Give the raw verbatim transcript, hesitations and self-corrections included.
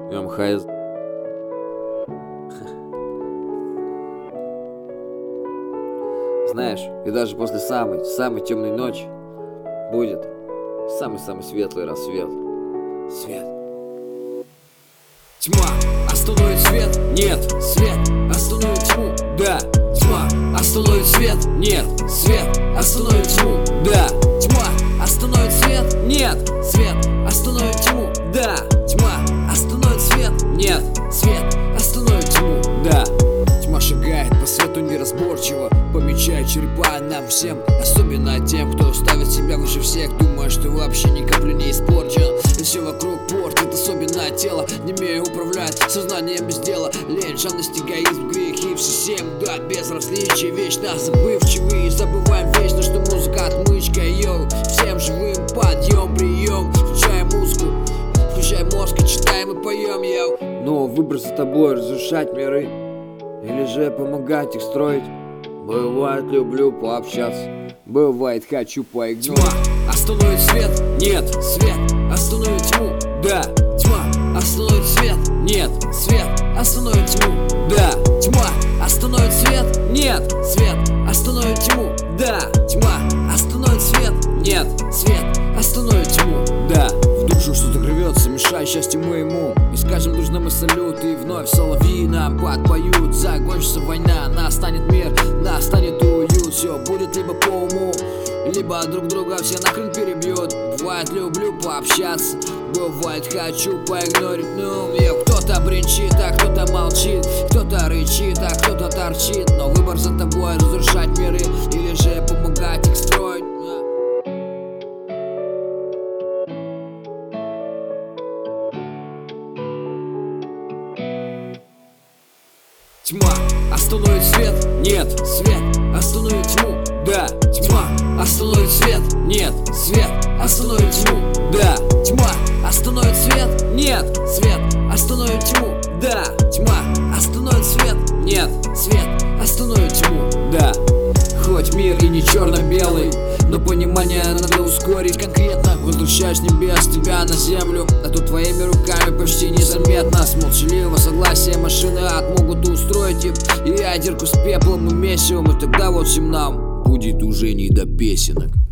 МХС. Знаешь, и даже после самой, самой темной ночи будет самый-самый светлый рассвет. Свет. Тьма остановит свет? Нет. Свет остановит тьму? Да. Тьма остановит свет? Нет. Свет остановит тьму? Да. Тьма остановит свет? Нет. Свет остановит тьму? Да. Тьма остановит свет? Нет. Свет остановит тьму? Да. Тьма шагает по свету неразборчиво, помечает черепа нам всем, особенно тем, кто ставит себя выше всех, думая, что вообще ни капли не испорчен. И все вокруг портит особенное тело, не умея управлять сознанием без дела. Лень, жадность, эгоизм, грехи, все семь, да, безразличие, вечно забывчивые. Забываем вечно, что музыка отмычка, йоу. Всем живым подъем, прием, включаем музыку, включаем мозг и читаем и поем, йоу. Но выбор за тобой разрушать миры или же помогать их строить. Бывает, люблю пообщаться, бывает, хочу поигнорить. Тьма остановит свет? Нет. Свет остановит тьму? Да. Тьма остановит свет? Нет. Свет остановит тьму? Да. Тьма остановит свет? Нет. Свет остановит тьму? Да. Тьма остановит свет? Нет. Свет остановит тьму? Да. В душу что-то рвется, мешая счастью моему. И скажем дружно мы салют, и вновь соловьи нам подпоют. Закончится война, настанет мир, настанет уют. Все будет либо по уму, либо друг друга все нахрен перебьют. Бывает, люблю пообщаться, бывает, хочу поигнорить. Ну, я кто-то бренчит, а кто-то молчит, кто-то рычит, а кто-то торчит. Но выбор за тобой разрушать миры или же помогать их строить. Тьма остановит свет? Нет. Свет остановит тьму? Да. Тьма остановит свет? Нет. Свет остановит тьму? Да. Тьма остановит свет? Нет. Свет остановит тьму? Да. Тьма остановит свет? Нет. Свет остановит тьму? Да. Хоть мир и не черно-белый, но понимание надо ускорить конкретно. Возвращаешь небес тебя на землю, а тут твоими руками почти незаметно. С молчаливого согласия машины ад могут устроить и, и ядерку с пеплом и месивом. И тогда вот всем нам будет уже не до песенок.